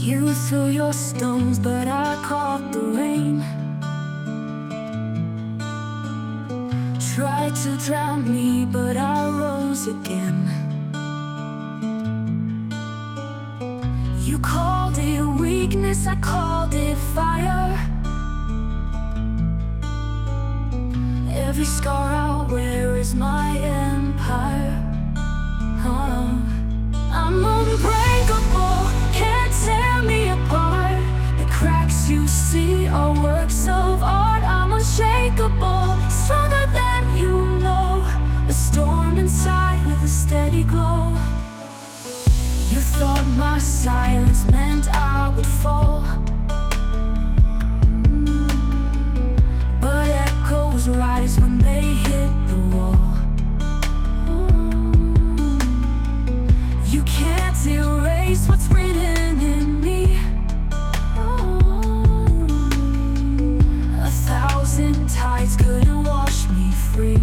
You threw your stones, but I caught the rain. Tried to drown me, but I rose again. You called it weakness, I called it fire. Every scar I wear is my empire. I'm unbreakable, can't tear me apart. The cracks you see are works of art. I'm unshakable, stronger than you know. A storm inside with a steady glow. You thought my silence meant I would fall, but echoes rise when they hit the wall. You can't erase what's written in me. 1,000 tides couldn't wash me free.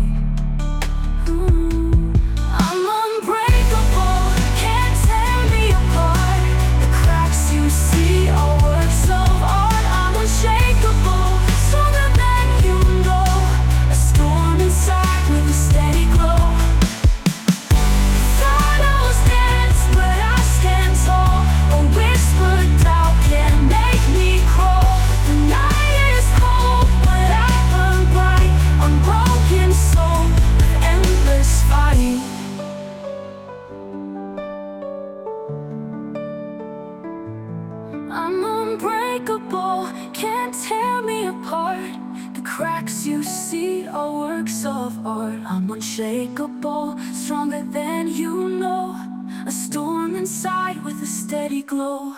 I'm unbreakable, can't tear me apart. The cracks you see are works of art. I'm unshakable, stronger than you know. A storm inside with a steady glow. Shadows dance, but I stand tall. A whispered doubt can't make me crawl. The night is cold, but I burn bright. Unbroken soul, endless fight. I'm unbreakable, can't tear me apart. The cracks you see are works of art. I'm unshakable, stronger than you know. A storm inside with a steady glow.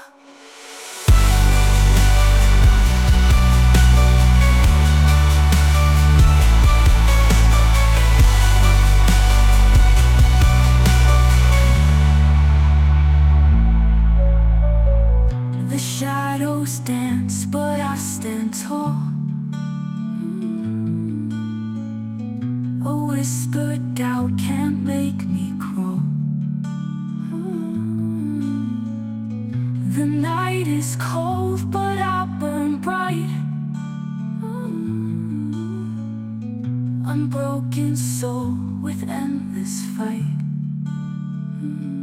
The shadows dance, but I stand tall. A whispered doubt can't make me crawl. The night is cold, but I burn bright. Unbroken soul with endless fight.